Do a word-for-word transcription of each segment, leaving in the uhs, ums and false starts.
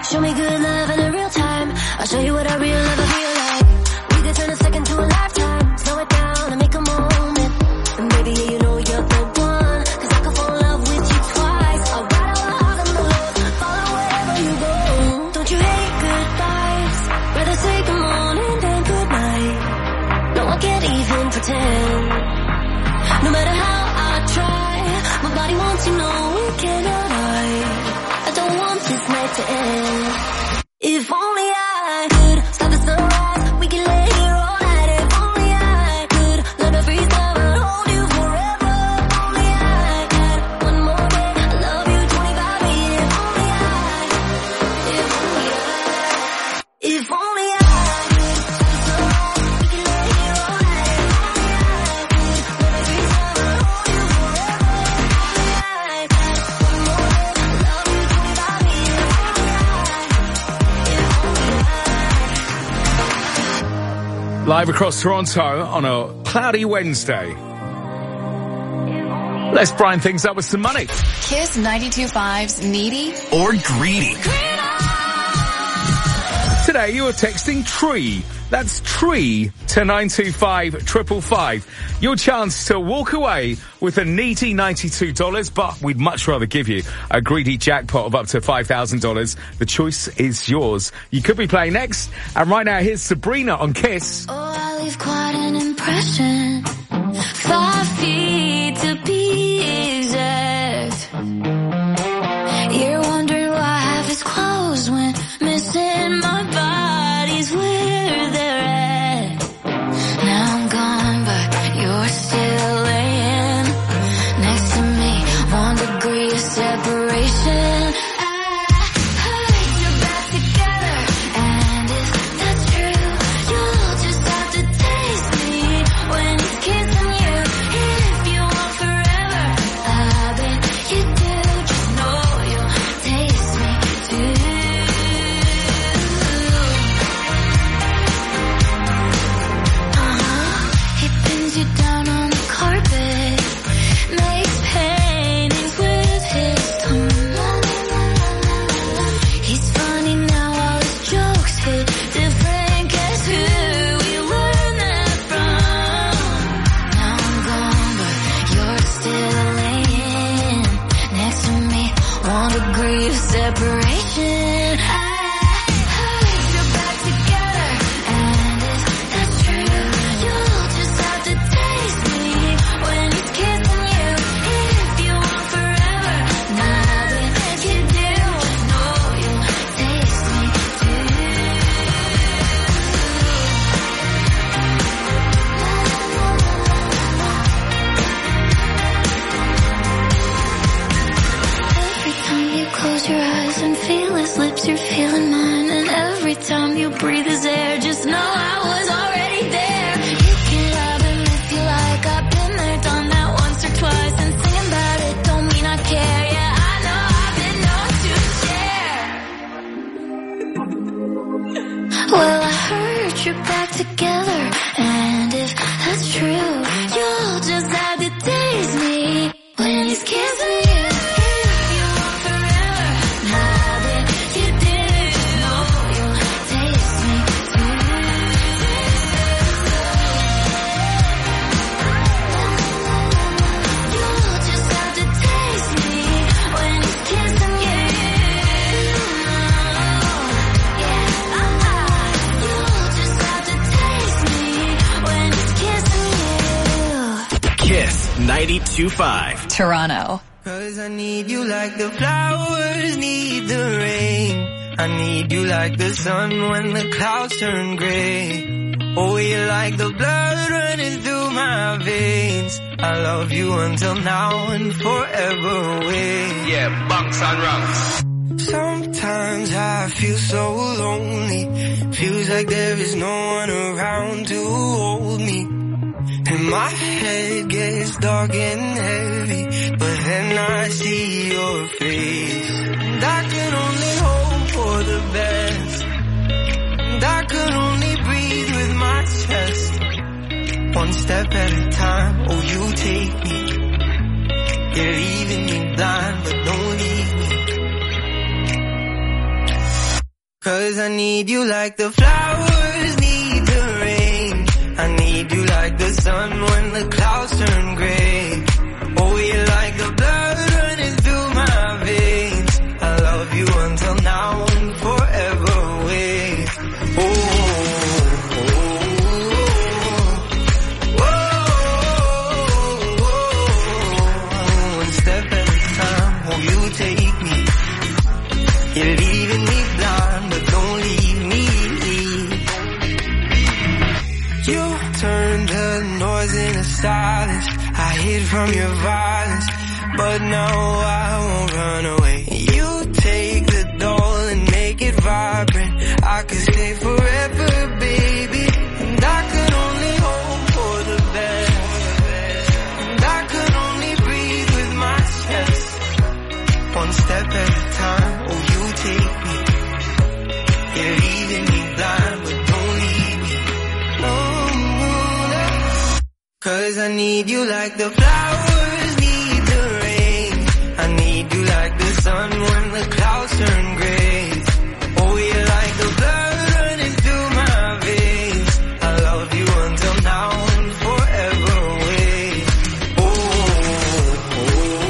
Show me good love in a real time. I'll show you what I real love I feel like. We could turn a second to a lifetime. Slow it down and make a moment. And baby, yeah, you know you're the one. Cause I could fall in love with you twice. I'll ride all out on the road, follow wherever you go. Don't you hate goodbyes? Rather say good morning than good night. No, I can't even pretend. No matter how I try, my body wants to know it cannot hide. I don't want this night to end. If only I could stop the sunrise, we can lay here all night. If only I could let me freeze time and hold you forever. If only I had one more day, I love you twenty-five years. If only I, if only I, if only I could stop the sunrise, we can lay here all night. If only I could let me freeze time and hold you forever. If only I had one more day, I love you twenty-five years. Live across Toronto on a cloudy Wednesday. Let's brighten things up with some money. Kiss ninety-two point five's Needy or Greedy. Today you are texting TREE. That's TREE to nine two five five five five. Your chance to walk away with a needy ninety-two dollars, but we'd much rather give you a greedy jackpot of up to five thousand dollars. The choice is yours. You could be playing next. And right now, here's Sabrina on Kiss. Oh, I leave quite an impression. Five feet to be exact. You're wondering why I have his clothes when missing my body's where they're at. Now I'm gone, but you're still laying next to me. One degree of separation. ninety-two point five Toronto. Cause I need you like the flowers need the rain. I need you like the sun when the clouds turn gray. Oh, you're like the blood running through my veins. I love you until now and forever away. Yeah, bunks on rungs. Sometimes I feel so lonely. Feels like there is no one around to hold me. And my head gets dark and heavy, but then I see your face. And I can only hope for the best. And I could only breathe with my chest. One step at a time, oh you take me. You're leaving me blind, but don't leave me. Cause I need you like the flowers need the rain. I need you like the sun when the clouds turn gray. Oh, you're like the blood running through my veins. I love you until now and forever away. Oh, oh, oh, oh, oh. One step at a time, oh, you take me. You're leaving me blind, but don't leave me. You turned the noise into silence. I hid from your violence, but now I won't run away. You take the doll and make it vibrant. I could stay forever, baby, and I could only hope for the best. And I could only breathe with my chest. One step at a time, oh, you take me. You're leaving me blind, but don't leave me. No, no. Cause I need you like the flowers need the rain. I need you like the sun when the clouds turn gray. Oh, you're like the blood running through my veins. I love you until now and forever away. Oh, oh,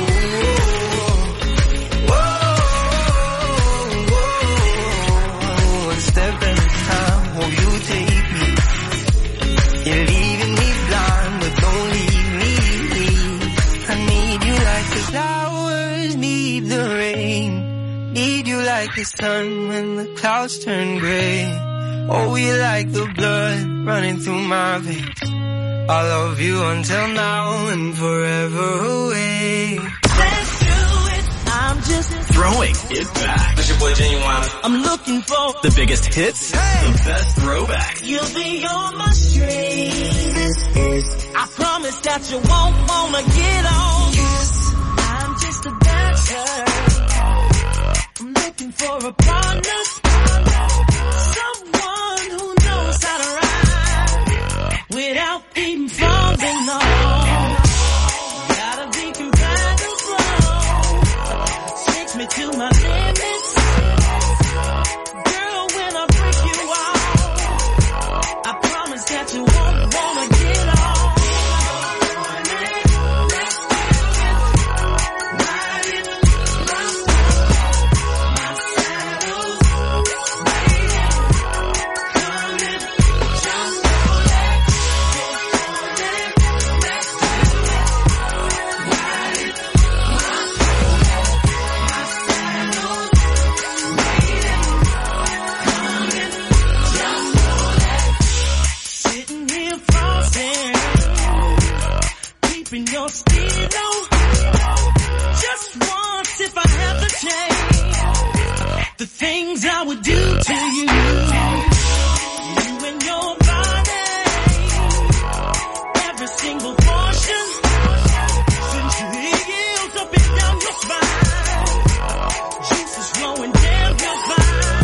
oh, oh, oh. One step at a time, oh, you take me. You're leaving me blind, but don't leave me. I need you like the flowers need the rain. Need you like the sun when the clouds turn gray. Oh, you're like the blood running through my veins. I love you until now and forever away. Let's do it. I'm just Throwing it back. It's your boy Genuine. I'm looking for The biggest hits, the best throwbacks. you'll be on my street. I promise that you won't wanna get on. I'm just a dancer. I'm looking for a partner. Someone who knows how to ride without even falling off. Gotta be compatible. Takes me to my limits. Girl, when I break you off, I promise that you won't wanna get off. Sitting here frozen, keeping your stilo. Just once, if I had the chance, the things I would do to you. You and your body, every single portion, since you heels up and down your spine, juices flowing down your spine.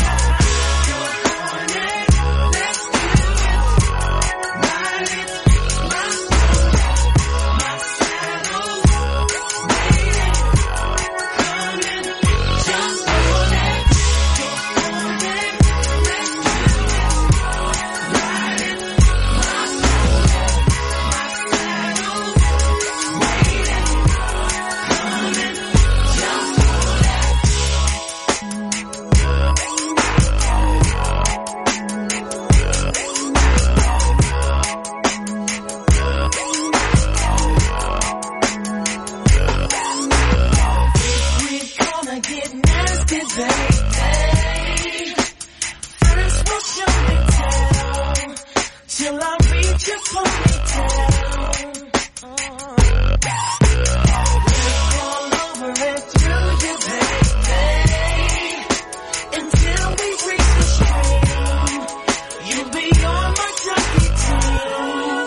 We're gonna get nasty, baby. First we'll show me down till I reach your ponytail. We're all over and through you, baby, until we reach the stream. You'll be on my jockey team.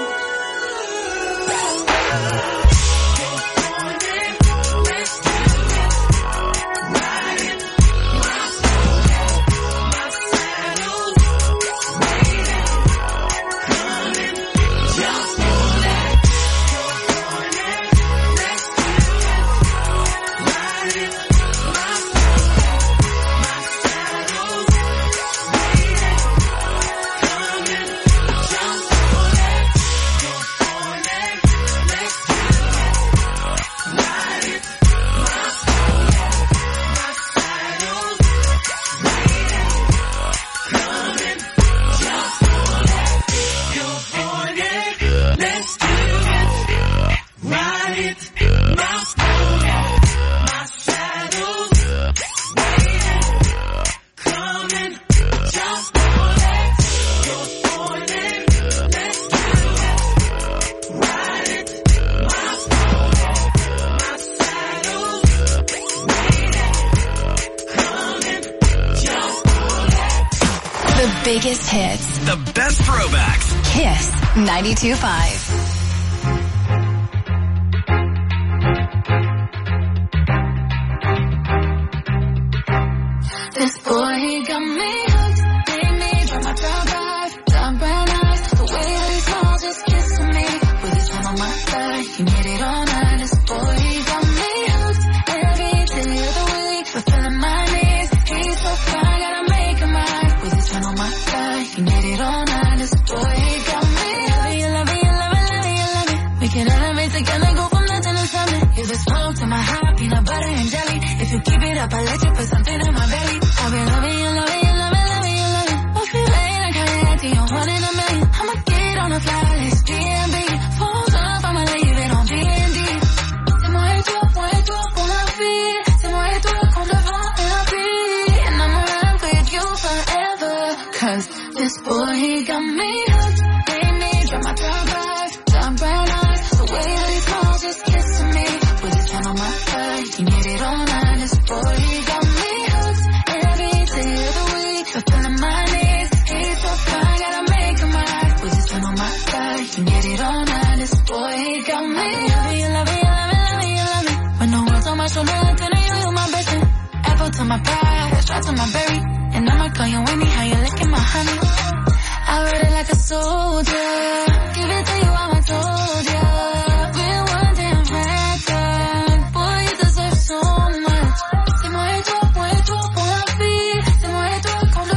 Just The biggest hits. The best throwbacks. Kiss ninety-two point five. This boy, he got me hooked, made me drop my top five, dark brown eyes, the way that he smiles, just kissing me, with his hand on my thigh, he made it all night. This boy, he got me hooked, every day of the week, fulfilling my needs, he's so fine, gotta make him mine, with his hand on my thigh, he made it all night. This boy, he got me hooked, you love me, you love me, love me, you love me, we can elevate together, go from nothing to something, you're the smoke to my high, peanut butter and jelly, if you keep it up, I'll let you put something in my belly. I've been loving you, loving you, loving, loving you, loving. Won't feel late, I can't act to you, one in a million. I'ma get on the fly list, D M B. Phones up, I'ma leave it on D and D. C'est moi et toi, moi et toi pour la vie. C'est moi et toi qu'on devant la vie. And I'ma run with you forever. Cause this boy, he got me hooked. Made me drop my top five, dark brown eyes. The way that he smiles, just kissing me. With his hand on my thigh, he made it all night. This boy, he got me. Fulfilling my needs, he's so fine, gotta make him mine. With his hand on my thigh, he made it all night. This boy, he got me. Love you, love you, love you, love you, love me. When no one's on my shoulder, I'm telling you, you're my best friend. Apple to my pie, shot to my berry. And I'ma call you Winnie, how you licking my honey. I ride it like a soldier. Give it to you, how I told ya. We're one damn record. Boy, you deserve so much. C'est moi et toi, moi et toi pour la vie. C'est moi et toi.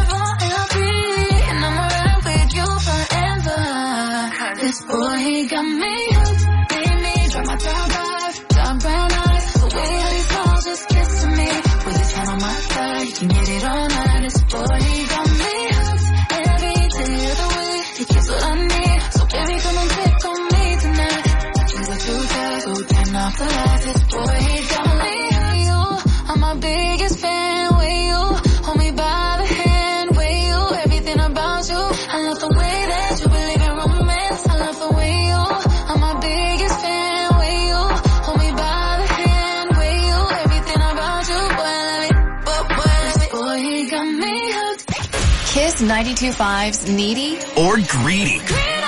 This boy, he got me hooked, made me drop my top five, dark brown eyes, the way that he smiles, just kissing me, with his hand on my thigh, he made it all night. This boy, he got me hooked, every day of the week, he gives what I need, so baby, come and pick on me tonight. Things are too tight, so turn off the lights. This boy, he got me hooked, you, I'm my biggest fan, with you, hold me by the hand, with you, everything about you, I love the way that you believe in romance. I'm my biggest fan, with you, hold me by the hand, with you, everything about you, boy, I love it, boy, boy, I love it. Boy, he got me hooked. Kiss ninety-two point five's Needy or Greedy.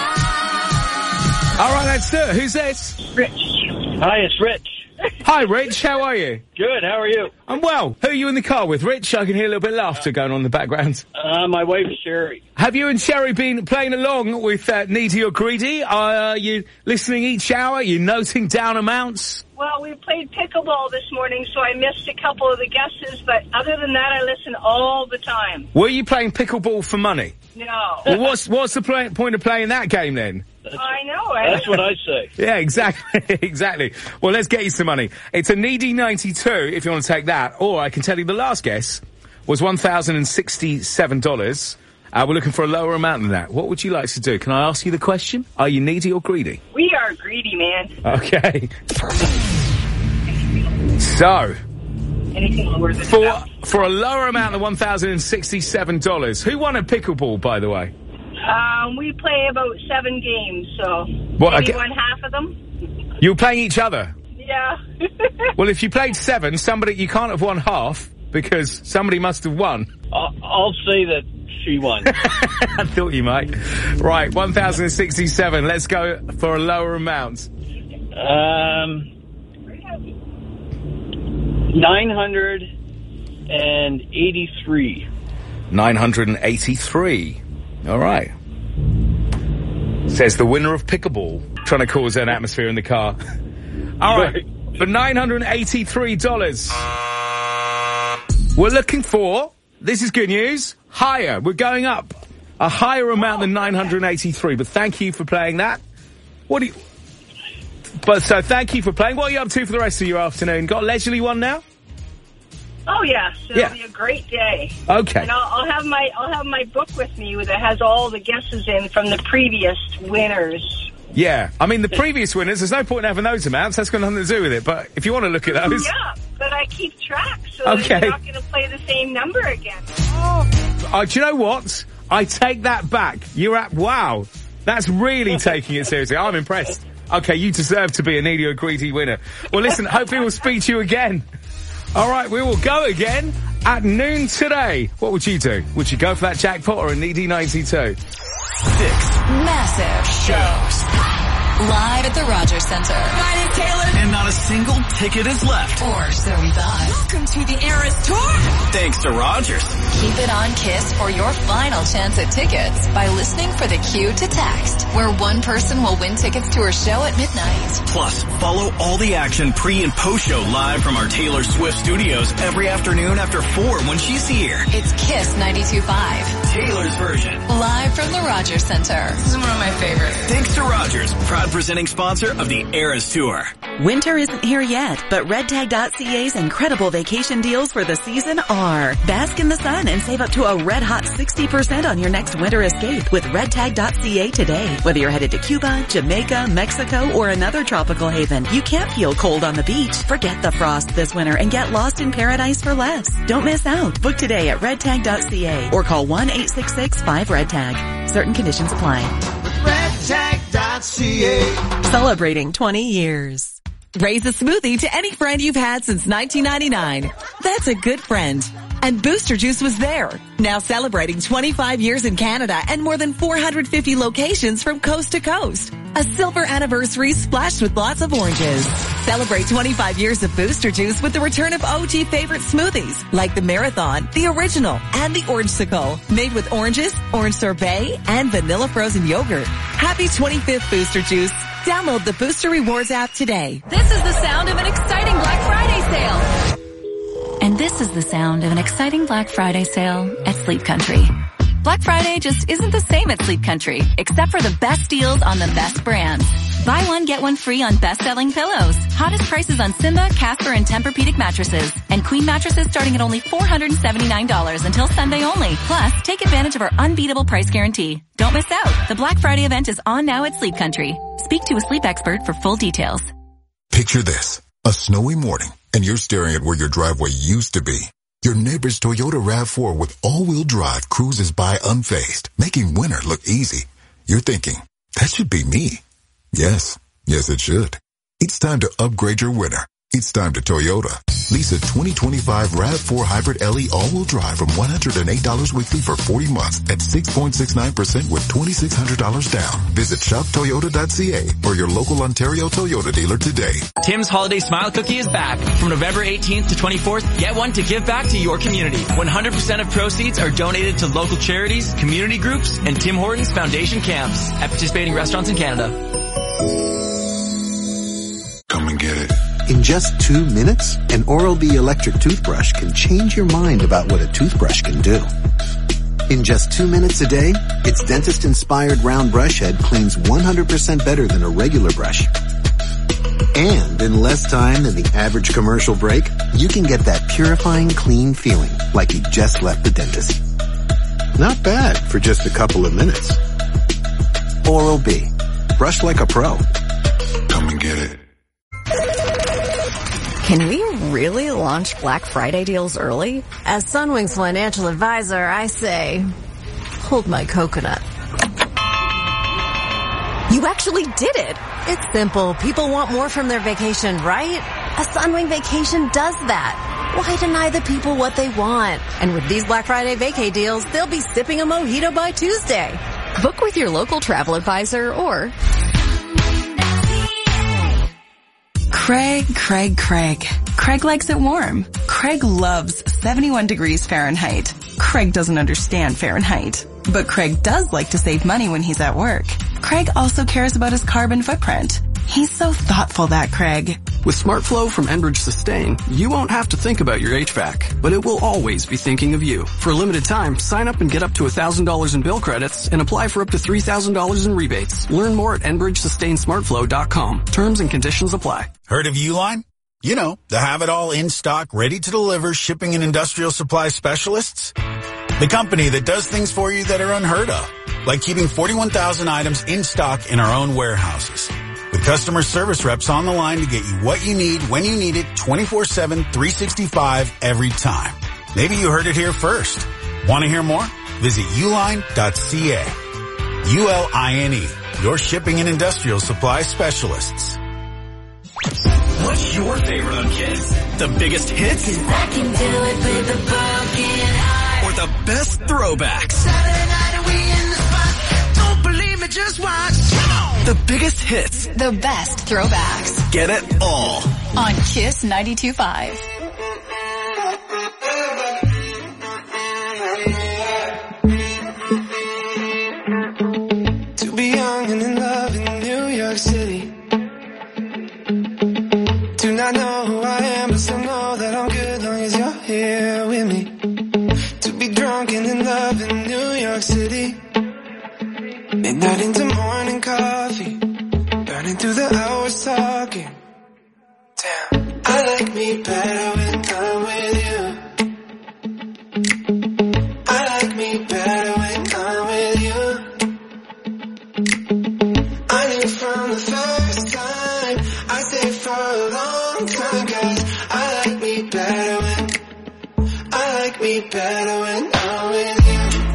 All right, let's do it. Who's this? Rich. Hi, it's Rich. Hi, Rich. How are you? Good. How are you? I'm well. Who are you in the car with, Rich? I can hear a little bit of laughter going on in the background. Uh, my wife, Sherry. Have you and Sherry been playing along with uh, Needy or Greedy? Are you listening each hour? Are you noting down amounts? Well, we played pickleball this morning, so I missed a couple of the guesses, but other than that, I listen all the time. Were you playing pickleball for money? No. Well, what's what's the play, point of playing that game then? That's, I know, right? That's what I say. Yeah, exactly, exactly. Well, let's get you some money. It's a Needy ninety-two if you want to take that, or I can tell you the last guess was one thousand sixty-seven dollars. Uh, we're looking for a lower amount than that. What would you like to do? Can I ask you the question? Are you needy or greedy? We are greedy, man. Okay. So, Anything lower than for that. for a lower amount than one thousand sixty-seven dollars, who won at pickleball, by the way? Um, we play about seven games, so What, maybe okay. one half of them. You were playing each other? Yeah. Well, if you played seven, somebody you can't have won half because somebody must have won. I'll, I'll say that she won. I thought you might. Right, one thousand sixty-seven. Let's go for a lower amount. Um, nine hundred eighty-three. nine hundred eighty-three. All right. Says the winner of pickleball. Trying to cause an atmosphere in the car. All right. For nine hundred eighty-three dollars. We're looking for, this is good news, higher. We're going up. A higher amount than nine hundred eighty-three. But thank you for playing that. What do you... But so thank you for playing. What are you up to for the rest of your afternoon? Got a leisurely one now? Oh yeah, so Yeah. it'll be a great day. Okay. And I'll, I'll have my I'll have my book with me that has all the guesses in from the previous winners. Yeah. I mean, the previous winners, there's no point in having those amounts. That's got nothing to do with it. But if you want to look at those... Yeah, but I keep track, so Okay. that you're not going to play the same number again. Oh, do you know what? I take that back. You're at... Wow. That's really taking it seriously. I'm impressed. Okay, you deserve to be a needy or greedy winner. Well, listen, hopefully we'll speak to you again. All right, we will go again at noon today, what would you do? Would you go for that jackpot or a Needy ninety-two? Six Massive shows. Live at the Rogers Center. My name's Taylor. and not a single ticket is left. Or so we thought. Welcome to the Eras Tour. Thanks to Rogers. Keep it on KISS for your final chance at tickets by listening for the cue to text, where one person will win tickets to her show at midnight. Plus, follow all the action pre- and post-show live from our Taylor Swift studios every afternoon after four when she's here. It's KISS ninety-two point five. Taylor's version. Live from the Rogers Center. This is one of my favorites. Thanks to Rogers, proud presenting sponsor of the Eras Tour. Winter isn't here yet, but red tag dot c a's incredible vacation deals for the season are. Bask in the sun and save up to a red hot sixty percent on your next winter escape with red tag dot c a today. Whether you're headed to Cuba, Jamaica, Mexico, or another tropical haven, you can't feel cold on the beach. Forget the frost this winter and get lost in paradise for less. Don't miss out. Book today at red tag dot c a or call one eight six six five red tag. Certain conditions apply. red tag dot c a. Celebrating twenty years. Raise a smoothie to any friend you've had since nineteen ninety-nine. That's a good friend. And Booster Juice was there. Now celebrating twenty-five years in Canada and more than four hundred fifty locations from coast to coast. A silver anniversary splashed with lots of oranges. Celebrate twenty-five years of Booster Juice with the return of O G favorite smoothies like the Marathon, the Original, and the Orange-sicle. Made with oranges, orange sorbet, and vanilla frozen yogurt. Happy twenty-fifth Booster Juice. Download the Booster Rewards app today. This is the sound of an exciting Black Friday sale. And this is the sound of an exciting Black Friday sale at Sleep Country. Black Friday just isn't the same at Sleep Country, except for the best deals on the best brands. Buy one, get one free on best-selling pillows. Hottest prices on Simba, Casper, and Tempur-Pedic mattresses. And Queen mattresses starting at only four hundred seventy-nine dollars until Sunday only. Plus, take advantage of our unbeatable price guarantee. Don't miss out. The Black Friday event is on now at Sleep Country. Speak to a sleep expert for full details. Picture this. A snowy morning, and you're staring at where your driveway used to be. Your neighbor's Toyota RAV four with all-wheel drive cruises by unfazed, making winter look easy. You're thinking, that should be me. Yes, yes it should. It's time to upgrade your winter. It's time to Toyota. Lease a twenty twenty-five RAV four Hybrid L E all-wheel drive from one hundred eight dollars weekly for forty months at six point six nine percent with twenty-six hundred dollars down. Visit shop toyota dot c a or your local Ontario Toyota dealer today. Tim's Holiday Smile Cookie is back. From November eighteenth to twenty-fourth, get one to give back to your community. one hundred percent of proceeds are donated to local charities, community groups, and Tim Hortons Foundation camps at participating restaurants in Canada. Come and get it. In just two minutes, an Oral-B electric toothbrush can change your mind about what a toothbrush can do. In just two minutes a day, its dentist-inspired round brush head cleans one hundred percent better than a regular brush. And in less time than the average commercial break, you can get that purifying clean feeling like you just left the dentist. Not bad for just a couple of minutes. Oral-B. Brush like a pro. Come and get it. Can we really launch Black Friday deals early? As Sunwing's financial advisor, I say, hold my coconut. You actually did it. It's simple. People want more from their vacation, right? A Sunwing vacation does that. Why deny the people what they want? And with these Black Friday vacay deals, they'll be sipping a mojito by Tuesday. Book with your local travel advisor or... Craig, Craig, Craig. Craig likes it warm. Craig loves seventy-one degrees Fahrenheit. Craig doesn't understand Fahrenheit. But Craig does like to save money when he's at work. Craig also cares about his carbon footprint. He's so thoughtful, that Craig. With SmartFlow from Enbridge Sustain, you won't have to think about your H V A C, but it will always be thinking of you. For a limited time, sign up and get up to one thousand dollars in bill credits and apply for up to three thousand dollars in rebates. Learn more at enbridge sustain smart flow dot com. Terms and conditions apply. Heard of Uline? You know, the have-it-all in-stock, ready-to-deliver shipping and industrial supply specialists. The company that does things for you that are unheard of, like keeping forty-one thousand items in stock in our own warehouses. With customer service reps on the line to get you what you need when you need it twenty-four seven, three sixty-five every time. Maybe you heard it here first. Want to hear more? Visit uline dot c a. U L I N E, your shipping and industrial supply specialists. What's your favorite on Kiss? The biggest hits? I can do it with a broken heart. Or the best throwbacks? Saturday night and we in the spot. Don't believe me, just watch. Come on. The biggest hits. The best throwbacks. Get it all. On Kiss ninety-two point five. To be young and in love in New York City. Do not know who I am, but still know that I'm good long as you're here with me. To be drunk and in love in New York City. Midnight into morning coffee. Burning through the hours talking. Damn, I like me better when I'm with you. I like me better when I'm with you. I knew from the first time, I stayed for a long time, cause I like me better when, I like me better when I'm with you.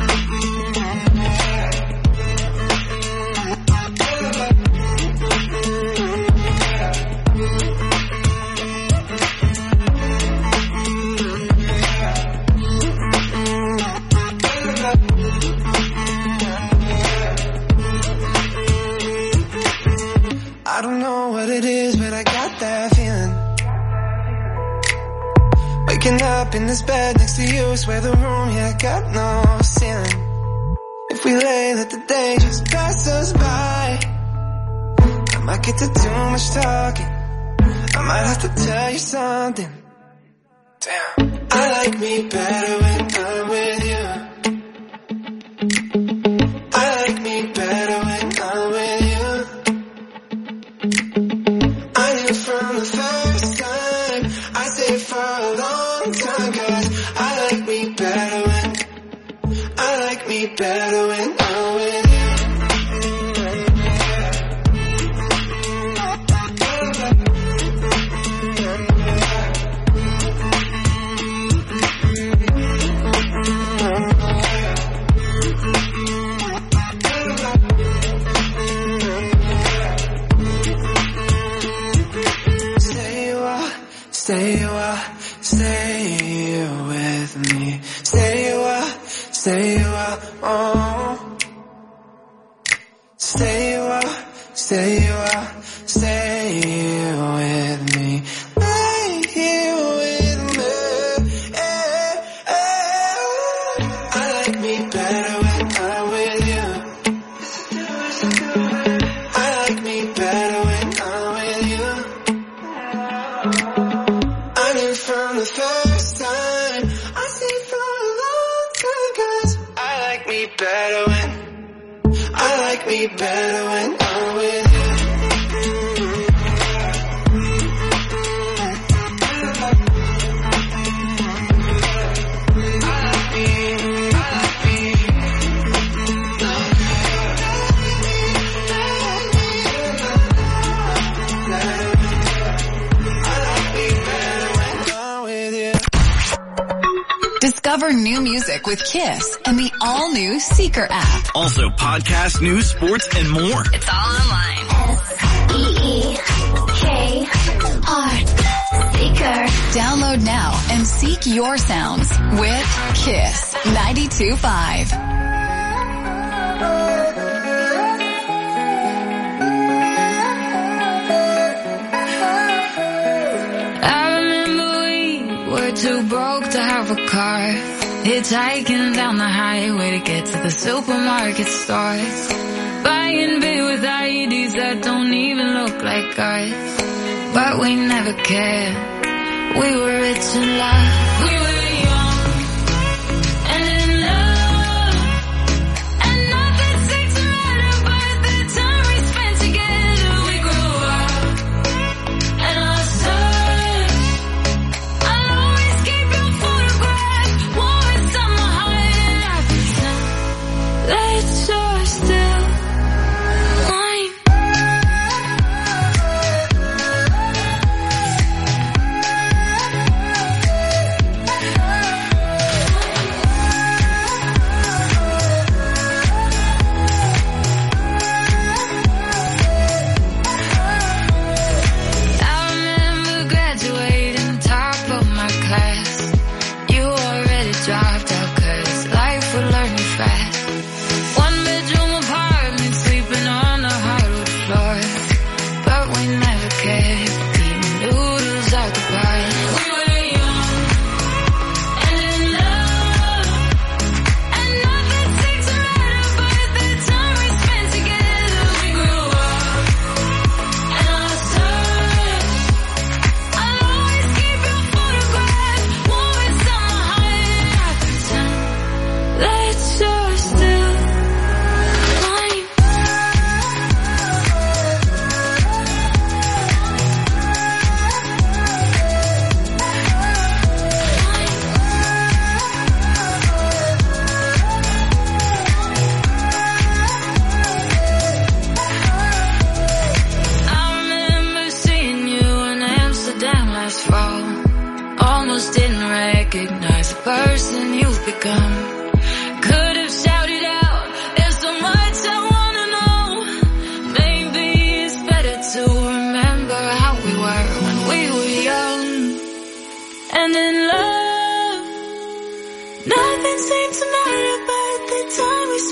I don't know what it is, but I got that feeling. Waking up in this bed next to you, swear the room, yeah, got no ceiling. If we lay, let the day just pass us by. I might get to too much talking. I might have to tell you something. Damn, I like me better when I'm with you. I like me better when I'm with you. I knew from the first time, I stayed for a long time, cause I like me better when, I like me better when I'm with you. Stay a while, stay with me. Stay a while, stay a while, oh. Stay a while, stay a while, stay with me. Lay here with me, eh, eh. I like me better when I'm with you. I like me better when I'm with you. From the first time, I stayed for a long time, cause I like me better when, I like me better when I'm with you. Discover new music with Kiss and the all-new Seeker app. Also podcast, news, sports, and more. It's all online. S E E K R Seeker. Download now and seek your sounds with Kiss ninety-two point five. Too broke to have a car, hitchhiking down the highway to get to the supermarket stores, buying beer with I E Ds that don't even look like ours, but we never cared. We were rich in love, we were young and in love, and nothing seemed to matter but the time we spent together. We grew up and lost touch. Let's just still mine.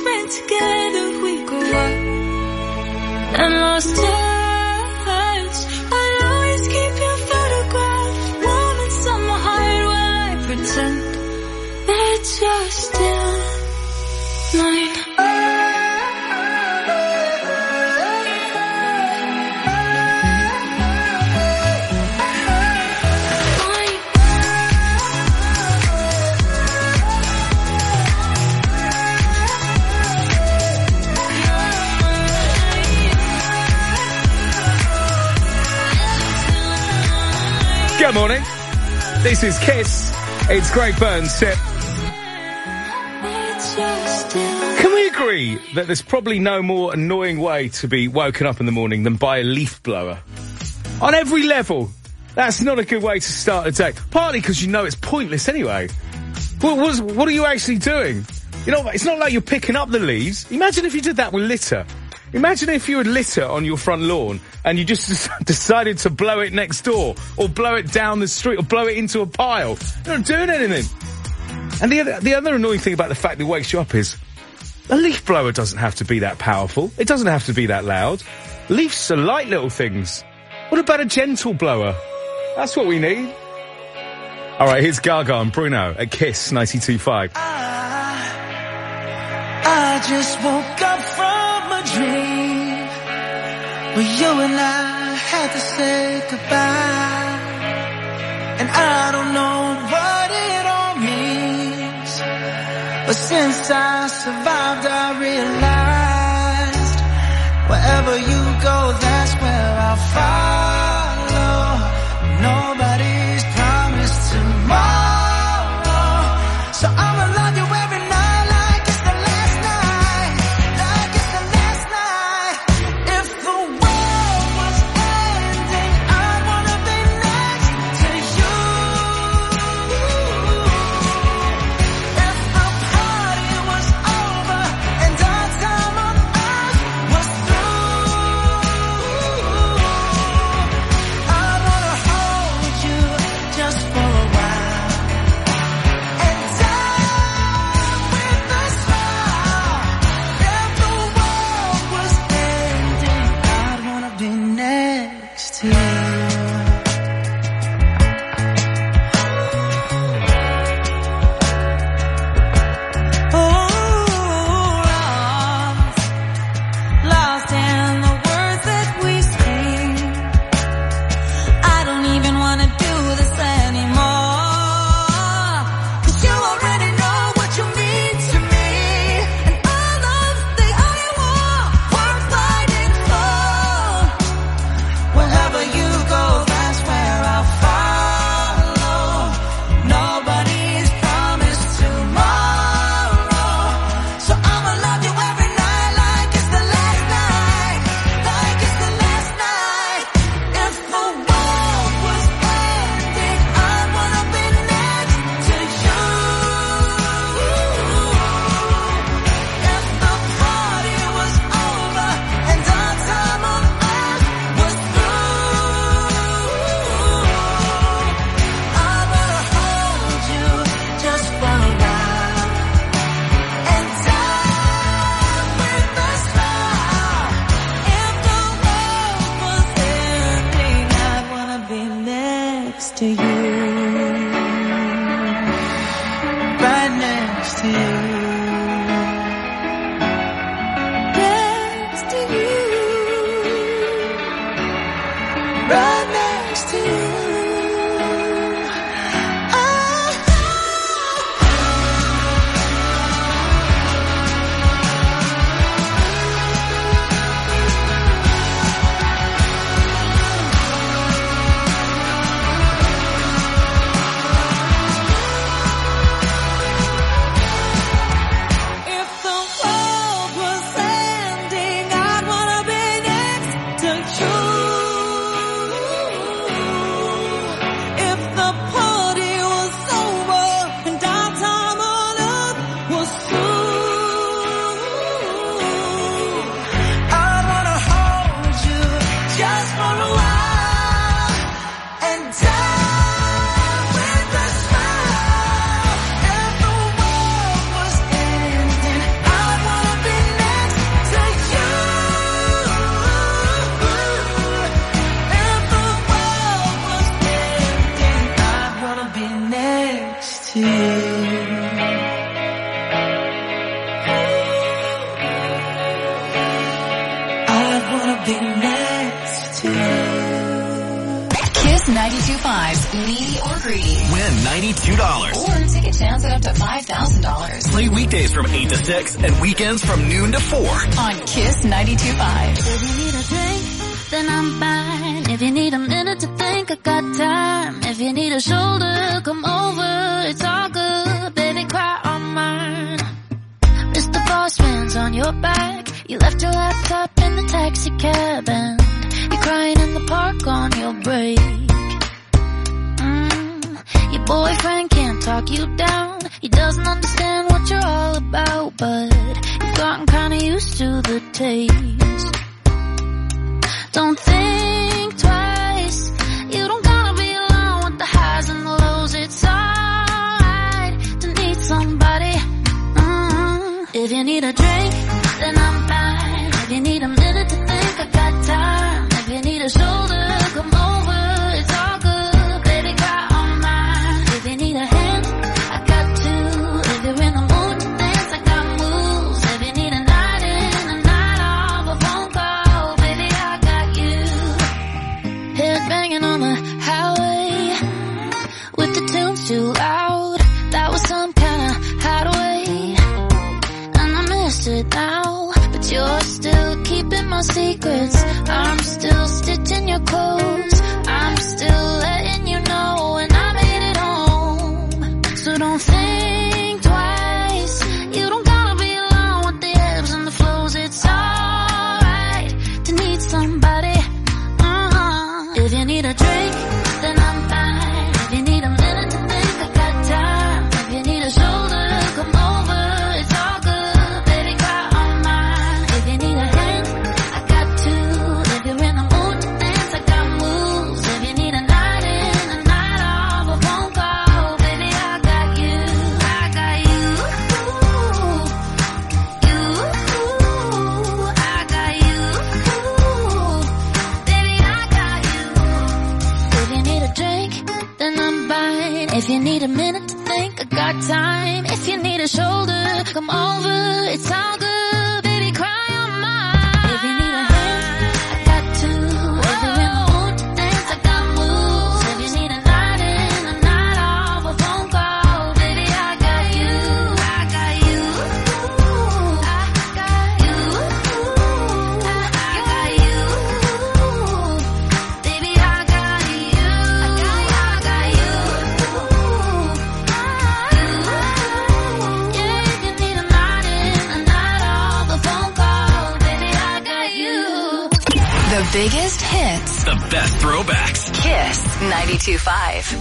meant together we grew up and lost touch. I'll always keep your photograph warm inside my heart while I pretend that you're still mine. Good morning. This is Kiss. It's Greg Burns. Tip. Can we agree that there's probably no more annoying way to be woken up in the morning than by a leaf blower? On every level. That's not a good way to start a day. Partly because you know it's pointless anyway. What, what, is, what are you actually doing? You know, it's not like you're picking up the leaves. Imagine if you did that with litter. Imagine if you had litter on your front lawn and you just decided to blow it next door or blow it down the street or blow it into a pile. You're not doing anything. And the other, the other annoying thing about the fact that it wakes you up is a leaf blower doesn't have to be that powerful. It doesn't have to be that loud. Leaves are light little things. What about a gentle blower? That's what we need. All right, here's Gaga and Bruno at Kiss ninety-two point five. I just woke up from a dream where you and I had to say goodbye, and I don't know what it all means, but since I survived I realized wherever you go that's where I'll follow. Nobody's promised tomorrow, so I'ma love you every night. Kiss ninety-two point five's Needy or Greedy. Win ninety-two dollars. Or take a chance at up to five thousand dollars. Play weekdays from eight to six and weekends from noon to four. On Kiss ninety-two point five. If you need a drink, then I'm fine. If you need a minute to think, I got time. If you need a shoulder, come over. It's all good, baby, cry on mine. Mister Boss Man's on your back. You left your laptop in the taxi cab and you're crying in the park on your break. Mm, your boyfriend can't talk you down. He doesn't understand what you're all about, but you've gotten kinda used to the taste. Don't think twice. You don't gotta be alone with the highs and the lows. It's alright to need somebody. Mm, if you need a drink, then I'm fine. If you need a minute to think, I got time. If you need a shoulder, come over. It's all good, baby, cry on mine. If you need a hand, I got two. If you're in the mood to dance, I got moves. If you need a night in, a night off, a phone call, baby, I got you. Head banging on the highway with the tunes too loud. That was some kind of hideaway, and I missed it now. But you're still keeping my secrets. I'm still stitching your clothes. I'm still letting you know when I made it home. So don't think twice. You don't gotta be alone with the ebbs and the flows. It's alright to need somebody. Uh-huh. If you need a drink, then I'm fine. If you need a minute to think, I got time. If you need a shoulder, come over. It's all good, baby, cry on mine. If you need a hand, I got two. If you're in the mood to dance, I got moves. If you need a night in, a night off, a phone call, baby, I got you. I got you. You. I got you. Baby, I got you. If you need a drink, then I'm fine. If you need a minute to think, I got time. If you need a shoulder, come over. It's all good, baby, cry on mine. If you need a hand, I got two. If you're in the mood to dance, I got moves. If you need a night in, a night off, a phone call, baby, I got you. I got you. I got you. I got you. Baby, I got you. I got you. Yeah, if you need a night in, a night off, a phone call, baby, I got you. The biggest hits. The best throwbacks. Kiss ninety-two point five.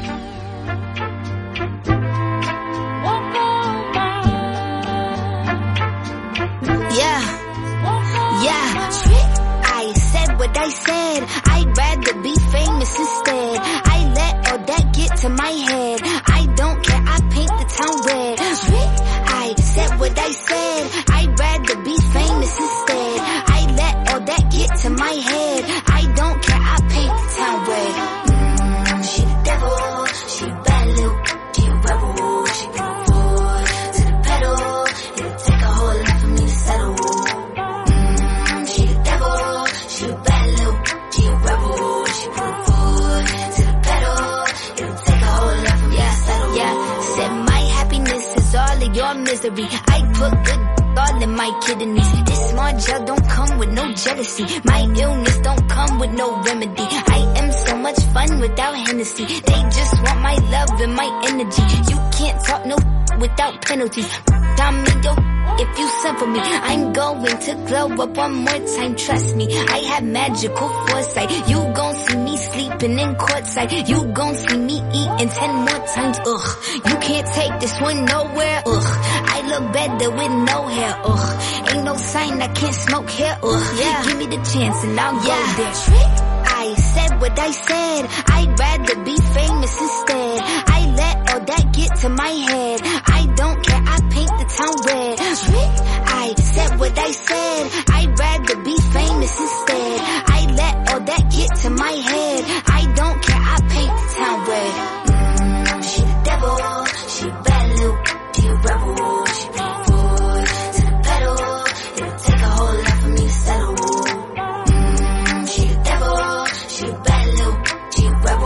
Yeah, yeah. I said what I said. I'd rather be famous instead. I let all that get to my head. I don't care, I paint the town red. I said what I said. I'd rather be famous instead. I let all that get to my head. I don't care, I paint the town red. Mm, she the devil, she a bad little, she a rebel. She bring her foot to the pedal. It'll take a whole lot for me to settle. Mm, she the devil, she a bad little, she a rebel. She bring her foot to the pedal. It'll take a whole lot for me to settle. Yeah, said my happiness is all of your misery. I put good all in my kidneys. This small gel don't come with no jealousy. My illness don't come with no remedy. I am so much fun without Hennessy. They just want my love and my energy. You can't talk no without penalties. I'm in your if you send for me. I'm going to glow up one more time, trust me. I have magical foresight. You gon' see me sleeping in courtside. You gon' see me eating ten more times, ugh. You can't take this one nowhere, ugh. I look better with no hair, ugh. Ain't no sign I can't smoke here, ugh. Yeah. Give me the chance and I'll yeah. go there. I said what I said. I'd rather be famous instead. I let all that get to my head. I don't care, I paint the town red. I said what I said. I'd rather be famous instead. I let all that get to my head. I don't care, I paint the town red. Mm, she the devil, she a bad little, she a rebel. She bring her foot to the pedal. It'll take a whole lot for me to settle. Mm, she the devil, she a bad little, she a rebel.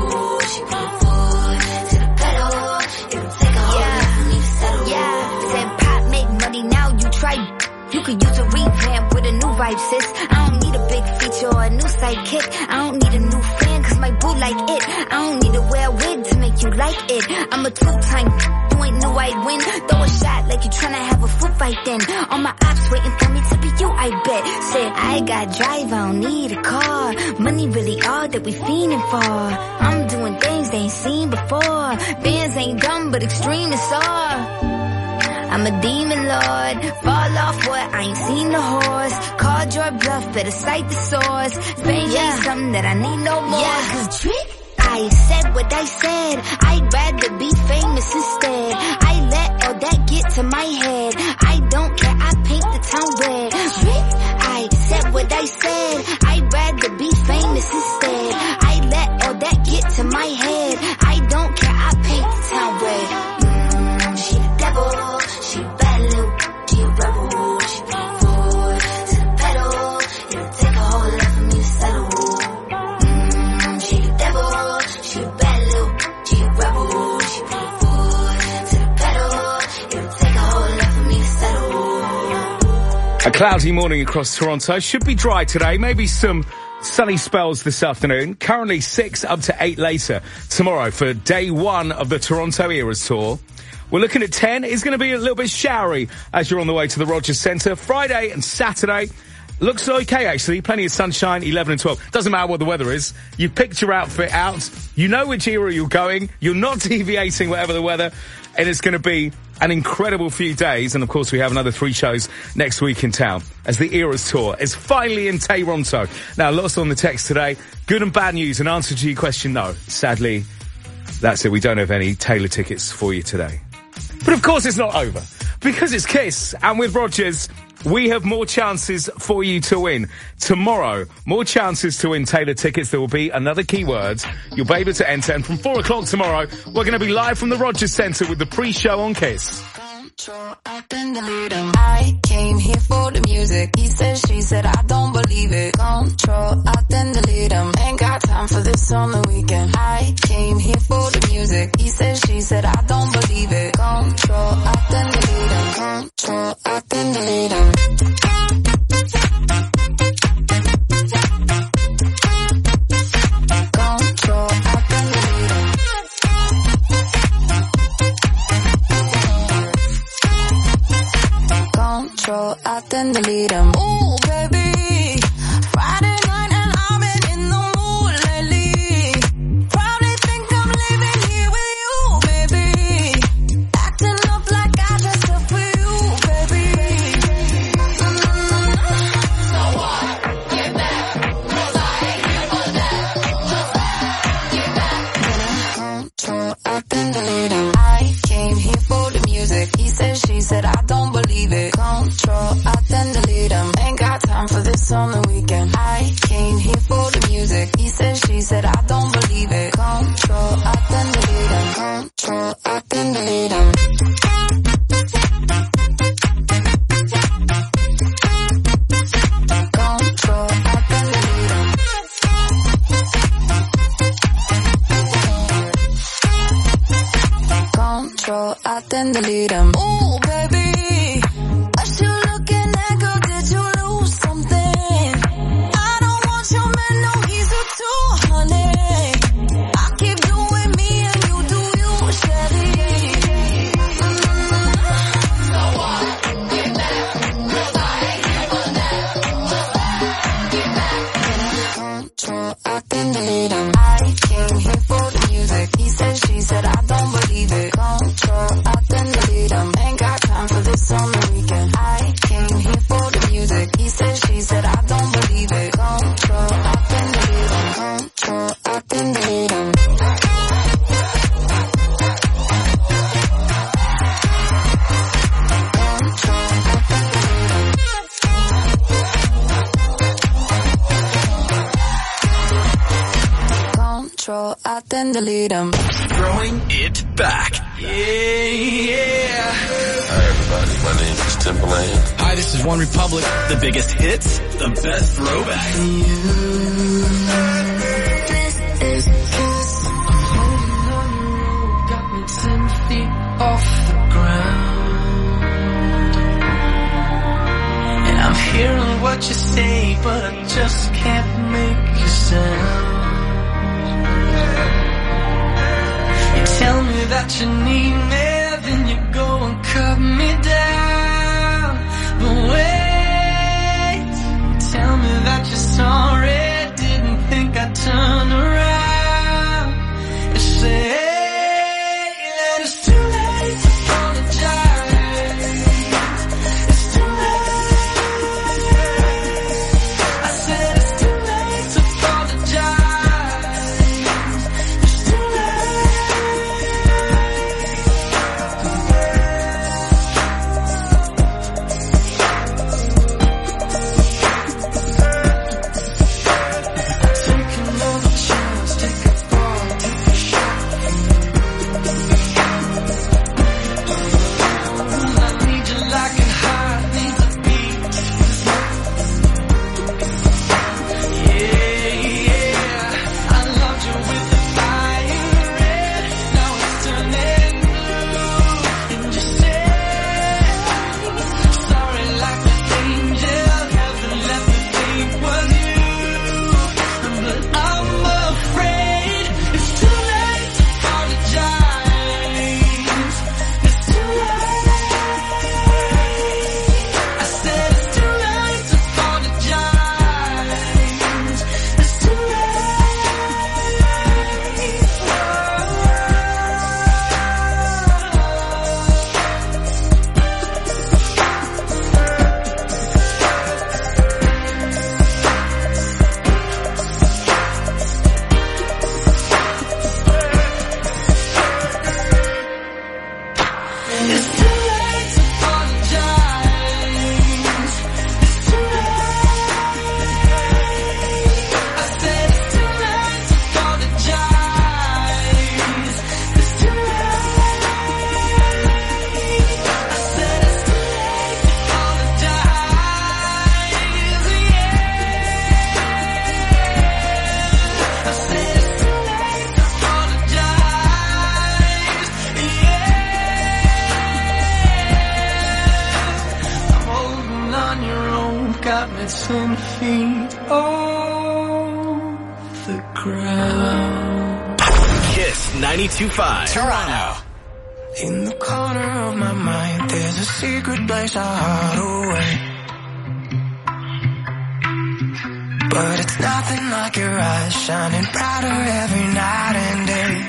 You could use a revamp with a new vibe, sis. I don't need a big feature or a new sidekick. I don't need a new fan cause my boo like it. I don't need to wear a wig to make you like it. I'm a two-time, you ain't know I'd win. Throw a shot like you tryna have a foot fight then. All my ops waiting for me to be you, I bet. Said I got drive, I don't need a car. Money really all that we fiending for. I'm doing things they ain't seen before. Bands ain't dumb but extreme is all. I'm a demon lord, fall off what, I ain't seen the horse. Called your bluff, better cite the source. Fame yeah. ain't something that I need no more. Yeah, cause trick, I said what I said. I'd rather be famous instead. I let all that get to my head. I don't care, I paint the town red. Trick, I said what I said. I'd rather be famous instead. I let all that get to my head. I don't care, I paint the town red. Mm, she the devil. She a bad little, she a rebel, she put forward to the pedal. It'll take a whole lot for me to settle. Mmm, she the devil, she a bad little, she a rebel, she put forward to the pedal. It'll take a whole lot for me to settle. A cloudy morning across Toronto. Should be dry today, maybe some sunny spells this afternoon. Currently six up to eight later tomorrow for day one of the Toronto Eras Tour. We're looking at ten. It's going to be a little bit showery as you're on the way to the Rogers Centre. Friday and Saturday looks okay, actually. Plenty of sunshine, eleven and twelve. Doesn't matter what the weather is. You've picked your outfit out. You know which era you're going. You're not deviating whatever the weather. And it's going to be an incredible few days. And, of course, we have another three shows next week in town as the Eras Tour is finally in Toronto. Now, lots on the text today. Good and bad news. In answer to your question, no. Sadly, that's it. We don't have any Taylor tickets for you today. But of course it's not over, because it's Kiss, and with Rogers, we have more chances for you to win. Tomorrow, more chances to win Taylor tickets. There will be another keyword you'll be able to enter, and from four o'clock tomorrow, we're going to be live from the Rogers Centre with the pre-show on Kiss. I came here for the music. He said, she said, I don't believe it. Control, I then delete him. Ain't got time for this on the weekend. I came here for the music. He said, she said, I don't believe it. Control, I then delete him. Control, I then delete him. Control, I then delete him. Control, I then delete him. Ooh, baby, Friday night and I'm in, in the mood lately. Probably think I'm living here with you, baby. Acting up like I dressed up for you, baby. Mm-hmm. So what? Get back, 'cause I ain't here for that. Get back. Control, I then delete him. I came here for the music. He said, she said, I don't believe it. Control, I then delete him. Ain't got time for this on the weekend. I came here for the music. He said, she said, I don't believe it. Control, I then delete him. Control, I then delete him. Control, I then delete him. Control, I then delete him. Ooh, baby. On the weekend, I came here for the music. He said, she said, I don't believe it. Control, I then delete him. Control, I then delete him. Control, I then delete him. Throwing it back. Yeah, yeah. Hi, everybody. My name is Timbaland. Hi, this is One Republic. The biggest hits, the best throwbacks. This is Kiss. I'm holding on your rope, got me ten feet off the ground. what you say, but I just can't make you sound. You tell me that you need me, then you go and cut me down. But wait, tell me that you're sorry, didn't think I'd turn around. You say ten feet off the ground. Kiss ninety-two point five Toronto. In the corner of my mind, there's a secret place I hide away. But it's nothing like your eyes shining brighter every night and day.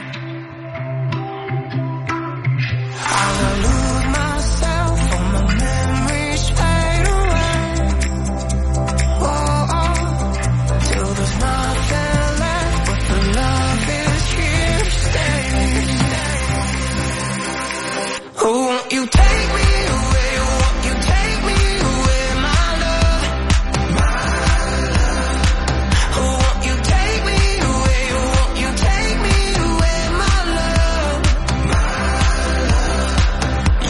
I lose myself, all my memories fade away. Oh, oh, till there's nothing left, but the love is here to stay. Oh, won't you take me away? Won't you take me away, my love? My love. Oh, won't you take me away? Won't you take me away, my love? My love.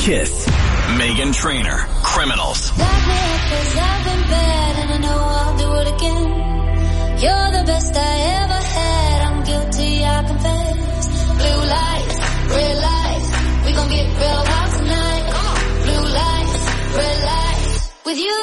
Kiss. Meghan Trainor, Criminals. Lock me up 'cause I've been bad and I know I'll do it again. You're the best I ever had. I'm guilty, I confess. Blue lights, red lights. We gon' get real wild tonight. Blue lights, red lights. With you.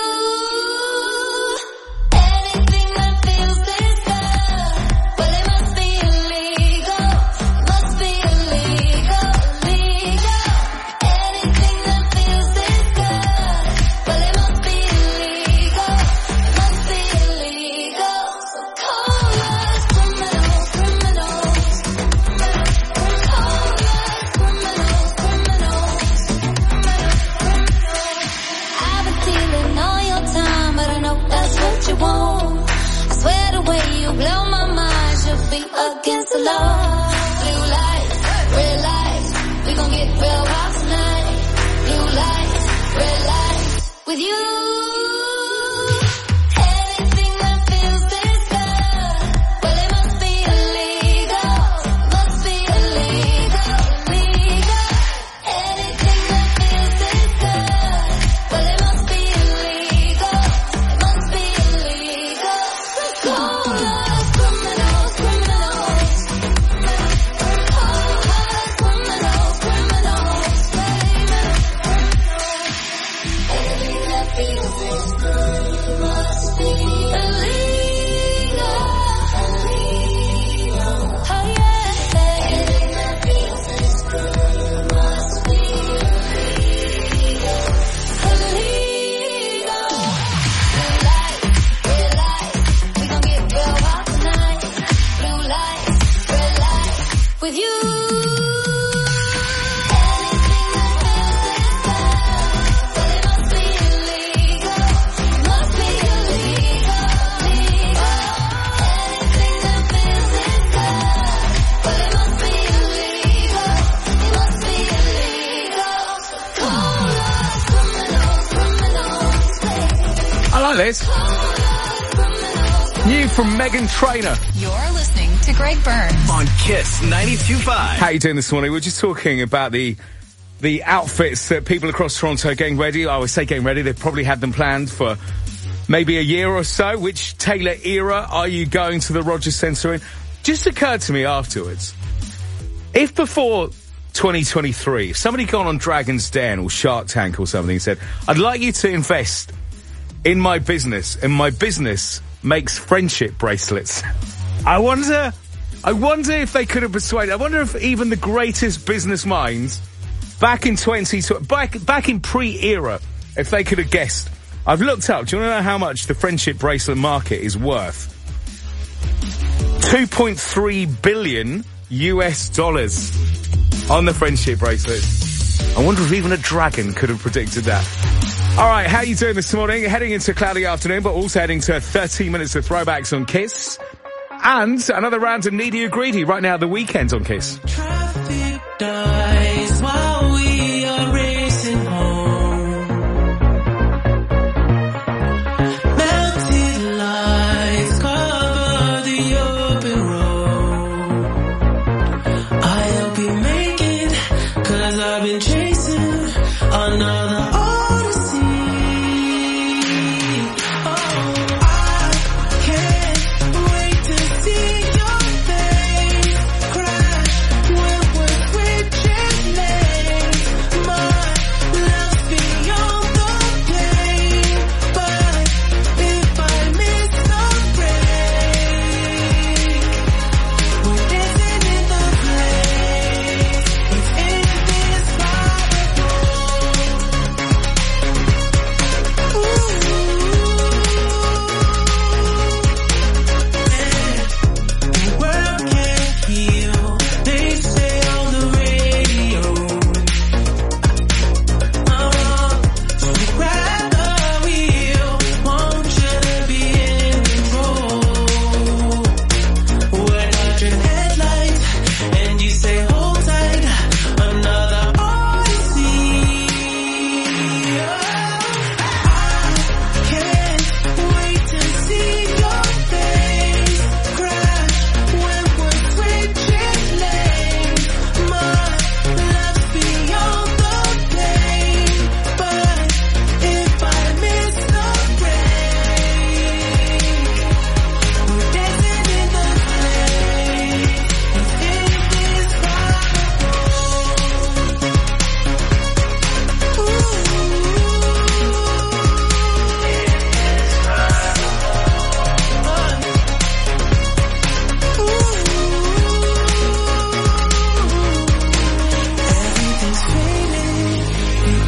Against the law. Blue lights, red lights. We gon' get real wild tonight. Blue lights, red lights. With you. Anything that feels this good. Well, it must be illegal. Must be illegal. Illegal. Anything that feels this good. Well, it must be illegal. It must be illegal. Call us criminals, criminals. With you. I like this. New from Meghan Trainor. You're listening to Greg Burns on Kiss ninety-two point five. How you doing this morning? We're just talking about the the outfits that people across Toronto are getting ready. I would say getting ready. They've probably had them planned for maybe a year or so. Which Taylor era are you going to the Rogers Centre in? Just occurred to me afterwards. If before twenty twenty-three, if somebody gone on Dragon's Den or Shark Tank or something and said, I'd like you to invest in my business, and my business makes friendship bracelets. I wonder, I wonder if they could have persuaded, I wonder if even the greatest business minds back in twenty, back, back in pre-era, if they could have guessed. I've looked up, do you want to know how much the friendship bracelet market is worth? two point three billion U S dollars on the friendship bracelets. I wonder if even a dragon could have predicted that. All right, how you doing this morning? Heading into a cloudy afternoon, but also heading to thirteen minutes of throwbacks on Kiss. And another round of Needy or Greedy right now, the weekend on Kiss. Traffic dies while we are racing home. Melted lights cover the open road. I'll be making, cause I've been chasing another odyssey. Oh, I can't wait to see your face crash when we're switching lanes. My love's beyond the pain, but if I miss the break, we're dancing in the place. It's indescribable.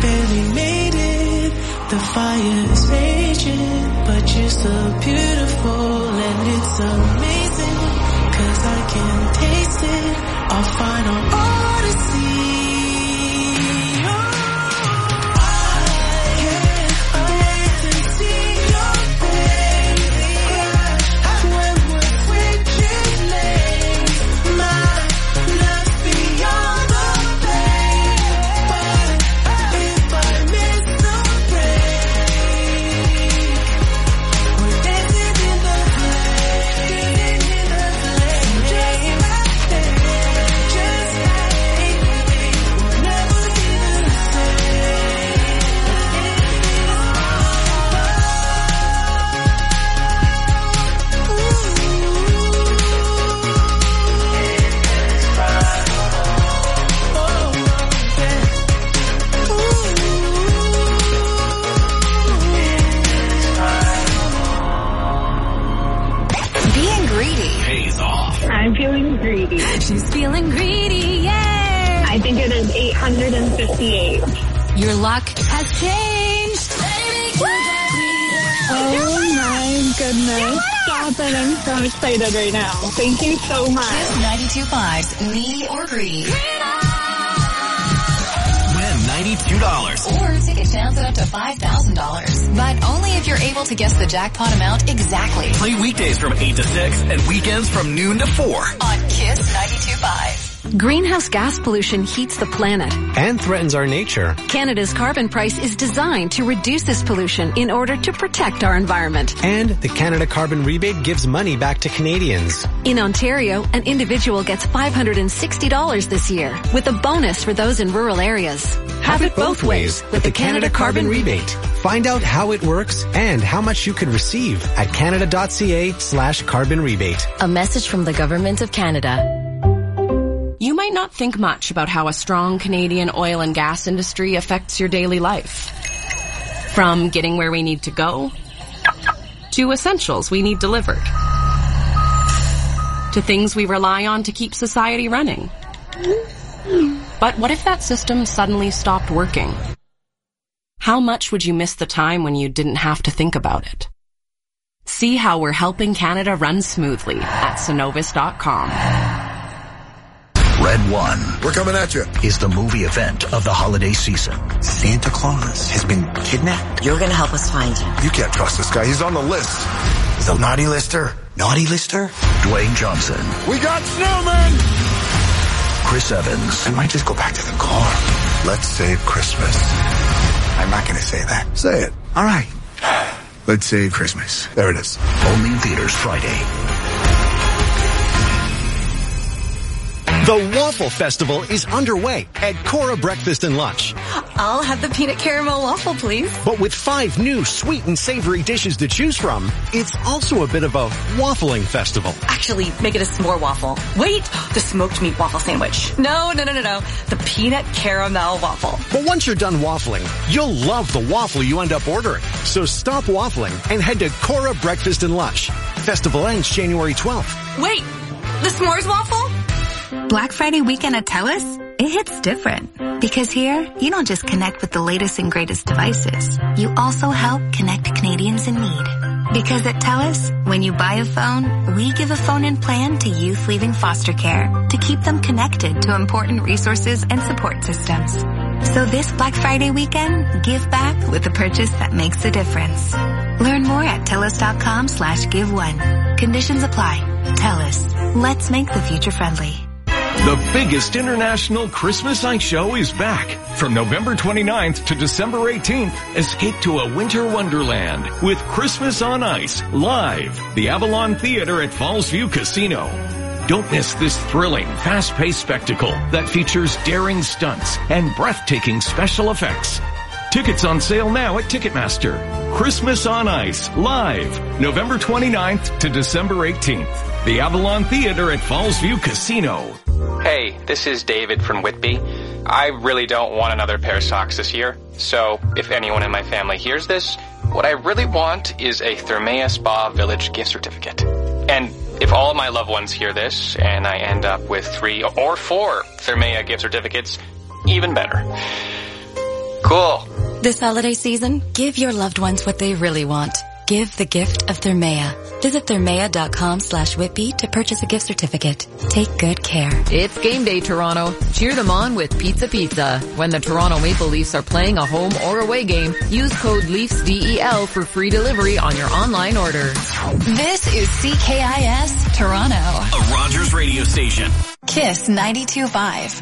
barely made it. The fire is raging, but you're so beautiful and it's amazing. Cause I can taste it, our final odyssey. I'm feeling greedy. She's feeling greedy, yay! I think it is eight hundred fifty-eight. Your luck has changed. Oh my goodness. Stop it. I'm so excited right now. Thank you so much. Kiss ninety-two point five's Needy or Greedy. Win ninety-two dollars. Or take a chance at up to five thousand dollars. But only if you're able to guess the jackpot amount exactly. Play weekdays from eight to six and weekends from noon to four. On Kiss ninety-two point five. Greenhouse gas pollution heats the planet and threatens our nature. Canada's carbon price is designed to reduce this pollution in order to protect our environment. And the Canada Carbon Rebate gives money back to Canadians. In Ontario, an individual gets five hundred sixty dollars this year, with a bonus for those in rural areas. Have it both ways with the Canada Carbon Rebate. Find out how it works and how much you could receive at canada.ca slash carbon rebate. A message from the Government of Canada. You might not think much about how a strong Canadian oil and gas industry affects your daily life. From getting where we need to go, to essentials we need delivered, to things we rely on to keep society running. But what if that system suddenly stopped working? How much would you miss the time when you didn't have to think about it? See how we're helping Canada run smoothly at Cenovus dot com. Red One. We're coming at you. Is the movie event of the holiday season. Santa Claus has been kidnapped. You're gonna help us find him. You can't trust this guy. He's on the list. He's a naughty lister. Naughty lister? Dwayne Johnson. We got snowmen! Chris Evans. I might just go back to the car. Let's save Christmas. I'm not gonna say that. Say it. All right. Let's save Christmas. There it is. Only in theaters Friday. The Waffle Festival is underway at Cora Breakfast and Lunch. I'll have the peanut caramel waffle, please. But with five new sweet and savory dishes to choose from, it's also a bit of a waffling festival. Actually, make it a s'more waffle. Wait, the smoked meat waffle sandwich. No, no, no, no, no. The peanut caramel waffle. But once you're done waffling, you'll love the waffle you end up ordering. So stop waffling and head to Cora Breakfast and Lunch. Festival ends January twelfth. Wait, the s'mores waffle? Black Friday weekend at TELUS, it hits different. Because here, you don't just connect with the latest and greatest devices. You also help connect Canadians in need. Because at TELUS, when you buy a phone, we give a phone-in plan to youth leaving foster care to keep them connected to important resources and support systems. So this Black Friday weekend, give back with a purchase that makes a difference. Learn more at TELUS.com slash give one. Conditions apply. TELUS. Let's make the future friendly. The biggest international Christmas ice show is back. From November twenty-ninth to December eighteenth, escape to a winter wonderland with Christmas on Ice, live. The Avalon Theater at Falls View Casino. Don't miss this thrilling, fast-paced spectacle that features daring stunts and breathtaking special effects. Tickets on sale now at Ticketmaster. Christmas on Ice, live, November twenty-ninth to December eighteenth. The Avalon Theater at Falls View Casino. Hey, this is David from Whitby. I really don't want another pair of socks this year, so if anyone in my family hears this, what I really want is a Thermea Spa Village gift certificate. And if all of my loved ones hear this, and I end up with three or four Thermea gift certificates, even better. Cool. This holiday season, give your loved ones what they really want. Give the gift of Thermea. Visit thermea.com slash Whitby to purchase a gift certificate. Take good care. It's game day, Toronto. Cheer them on with Pizza Pizza. When the Toronto Maple Leafs are playing a home or away game, use code LEAFSDEL for free delivery on your online order. This is C K I S Toronto. A Rogers radio station. Kiss ninety-two point five.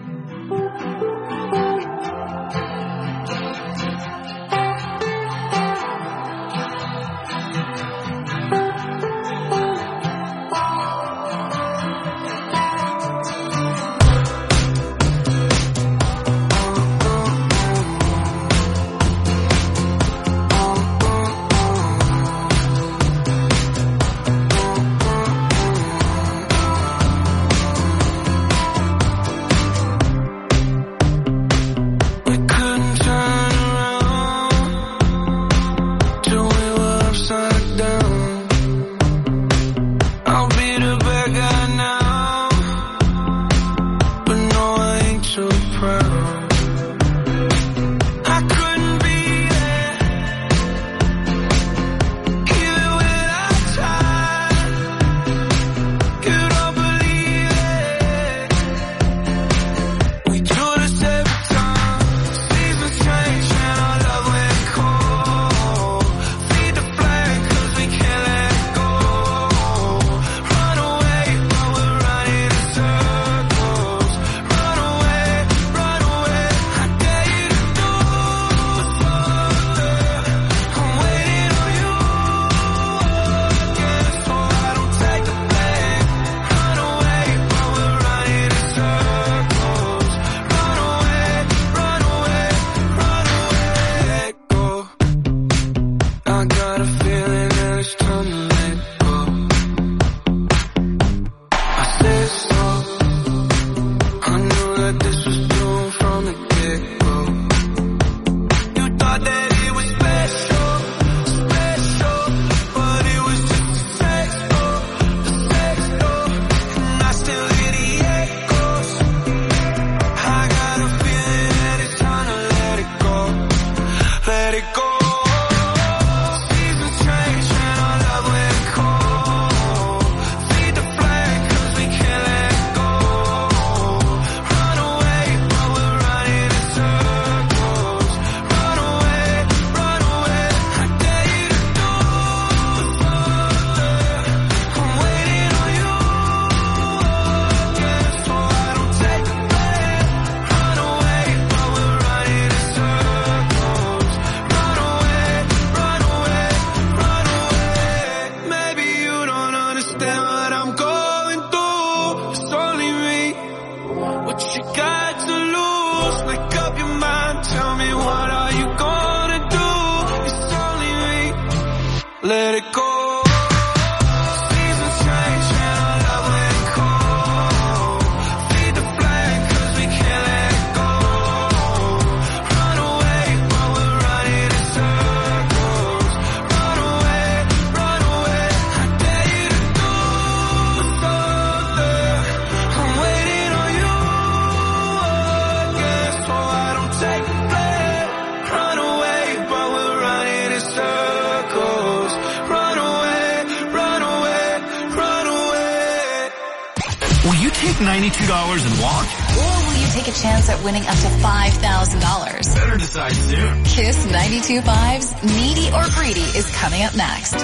ninety-two dollars and walk? Or will you take a chance at winning up to five thousand dollars? Better decide soon. Kiss ninety-two point five's Needy or Greedy is coming up next.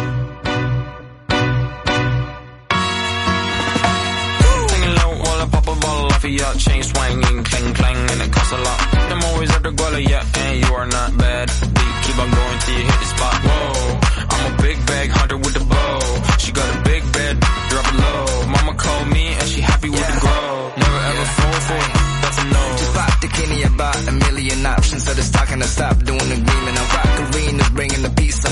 Hanging low while I pop a ball off of your chain swinging, clang clang, and it costs a lot. I'm always at the guala, yeah, and you are not bad. Beat, keep on going till you hit the spot. Whoa, I'm a big bag hunter with the bow. She got a big bed, drop it low. Mama called me and she happy with yeah. the grow. Never ever yeah. fall for it, that's a no. Just pop the Kenny about a million options, so the stock and I stop doing agreement. I rock arenas, bringing the peace. I'm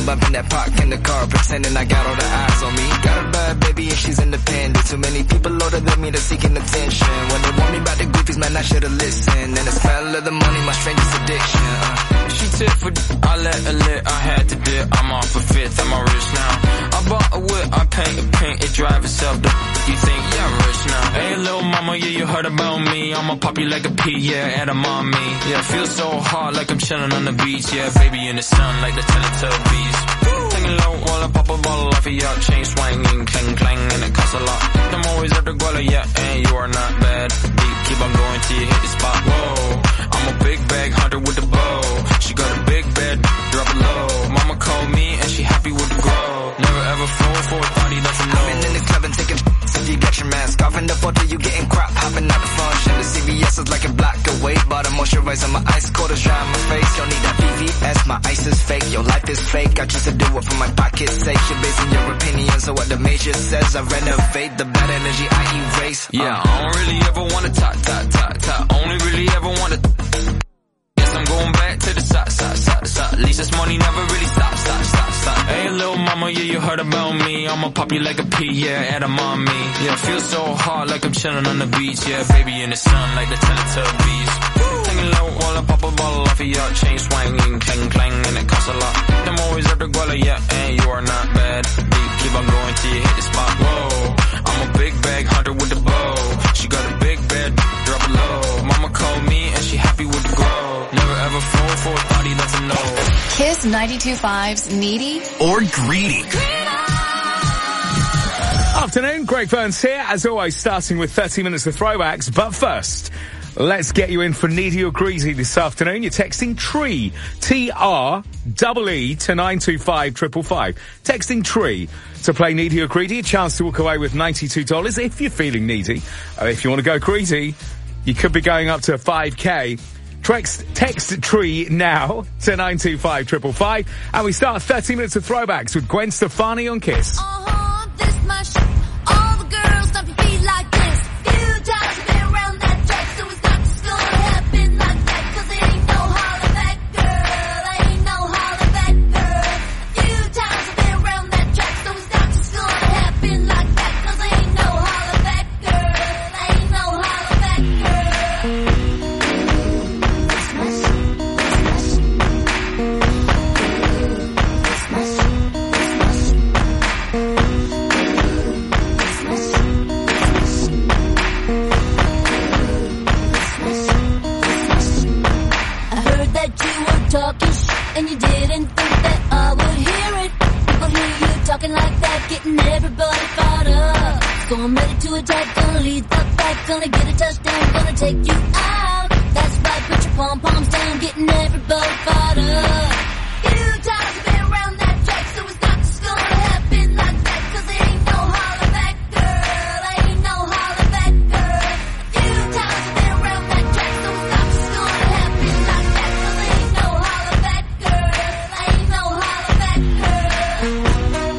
bumping that park in the car, pretending I got all the eyes on me. Got a bad baby and she's independent. Too many people older than me that's seeking attention. When they want me about the groupies, man, I should've listened. And the smell of the money, my strangest addiction. Uh. She tip for d- I let her lit, I had to dip. I'm off a fifth, I'm rich now. I bought a whip, I paint a paint, it drive itself. The you think, yeah, I'm rich now. Hey, little mama, yeah, you heard about me. I'ma pop you like a pea, yeah, and I'm on me. Yeah, feel so hot like I'm chilling on the beach. Yeah, baby in the sun like the Teletubbies. Taking low while I pop a bottle off of your chain swinging, clang clang, and it costs a lot. I'm always at the guala, yeah, and you are not bad. Deep, keep on going till you hit the spot. Whoa, I'm a big bag hunter with the bow. She got a big bed, drop it low. Mama called me and she happy with the grow. Never ever fall for a thotty, that's a no. I've been in the club and taking so you got your mask off. In the photo you getting crap, hopping out the function. The C V S is like a block away. Bought a moisturizer, my ice cold is dry on my face. Don't need that V V S, my ice is fake. Your life is fake, I choose to do it for my pocket's sake. You're basing your opinions on what the major says. I renovate the bad energy I erase. Yeah, uh. I don't really ever wanna talk, talk, talk, talk. Only really ever wanna. Guess I'm going back to the side, side, side, side. At least this money never really stop, stop, stop, stop. Hey, little mama, yeah, you heard about me. I'ma pop you like a pea, yeah, and I'm on me. Yeah, feel so hot like I'm chilling on the beach. Yeah, baby in the sun like the Teletubbies. Taking low while I pop a bottle off of your chain swinging, clang clang, and it costs a lot. I'm always at the guala, yeah, and you are not bad. Deep, keep on going till you hit the spot. Whoa, I'm a big bag hunter with the bow. She got a big bed, drop it low. Mama called me and she happy with the grow. Never ever fall for a thotty, that's a no. Kiss ninety-two point five's Needy or Greedy. Afternoon, Greg Burns here, as always, starting with thirty minutes of throwbacks. But first, let's get you in for Needy or Greedy this afternoon. You're texting TREE, T R E E, to nine two five five five five. Texting TREE to play Needy or Greedy. A chance to walk away with ninety-two dollars if you're feeling needy. Uh, if you want to go greedy, you could be going up to five K. Text, text TREE now to nine two five five five five. And we start thirty minutes of throwbacks with Gwen Stefani on Kiss. Uh-huh, this my shit. All the girls stop your feet like this. Few times I've been around that track, so it's not just gonna happen like that. Cause it ain't no holler back, girl. Ain't no holler back, girl. A few times I've been around that track, so it's not just gonna happen like that. Cause it ain't no holler back, girl. Ain't no holler back, girl. Talking shit and you didn't think that I would hear it. People hear you talking like that, getting everybody fired up. So I'm ready to attack, gonna lead the pack, gonna get a touchdown, gonna take you out. That's right, put your pom-poms down, getting everybody fired up. Few times I've been around that track, so it's not just gonna happen like that. Cause it ain't no holler back, girl. Ain't no holler back, girl. Few times I've been around that track, so it's not just gonna happen like that. Cause it ain't no holler back, girl. Ain't no holler back, girl.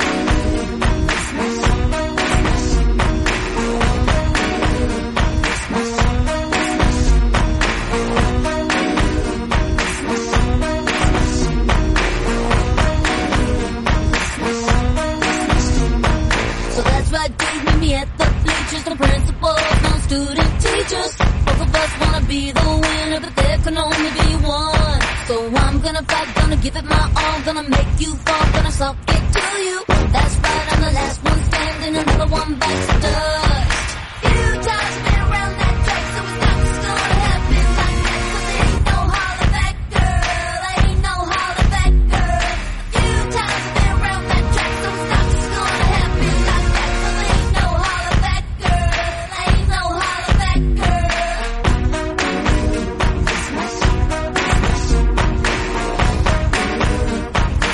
So that's right, please meet me at the bleachers. No principals, no student teachers. Both of us wanna be the winner, but there can only be one. So I'm gonna fight, gonna give it my all, gonna make you fall, gonna suck it to you. That's right, I'm the last one standing, another one bites the dust. Few times I've been around that track, so it's not just gonna happen like that. Cause it ain't no holler back, girl. Ain't no holler back, girl. Few times I've been around that track, so it's not just gonna happen like that. Cause it ain't no holler back, girl. Ain't no holler back,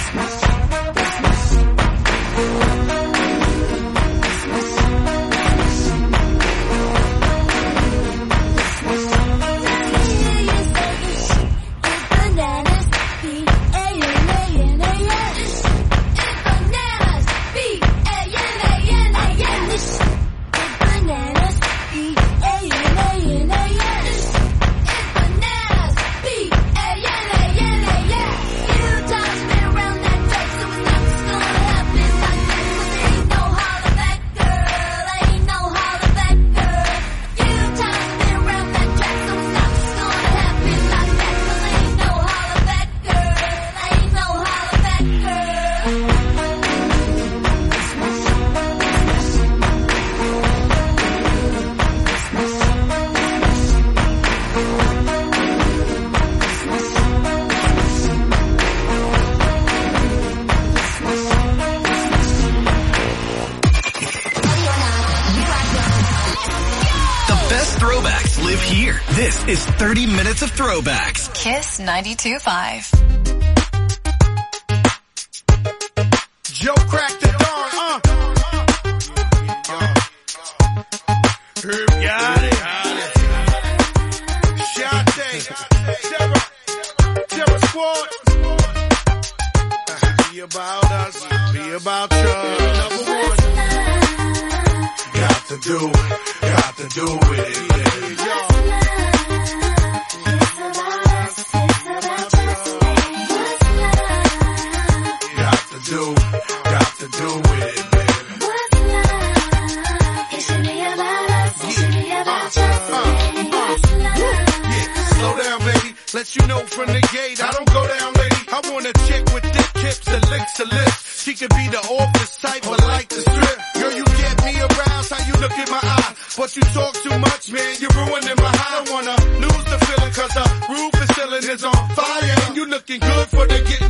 girl. This is thirty minutes of throwbacks. Kiss ninety-two point five. Joe cracked the dawn, uh. Herb got it. Shante. Terror. Terror Squad. Be about us. Be about you. Number one. Got to do. Got to do with it. Got to do. Got to do with it, baby. What's love? It should be about us. It should be about us. Yeah, slow down, baby. Let you know from the gate. I don't go down, lady. I want a chick with thick hips and licks her lips. She could be the office type, but like the strip. Girl, you get me aroused. How you look in my eye? But you talk too much, man. You're ruining my high. I don't wanna lose the feeling, cause the roof is ceiling is on fire. And you looking good for the getting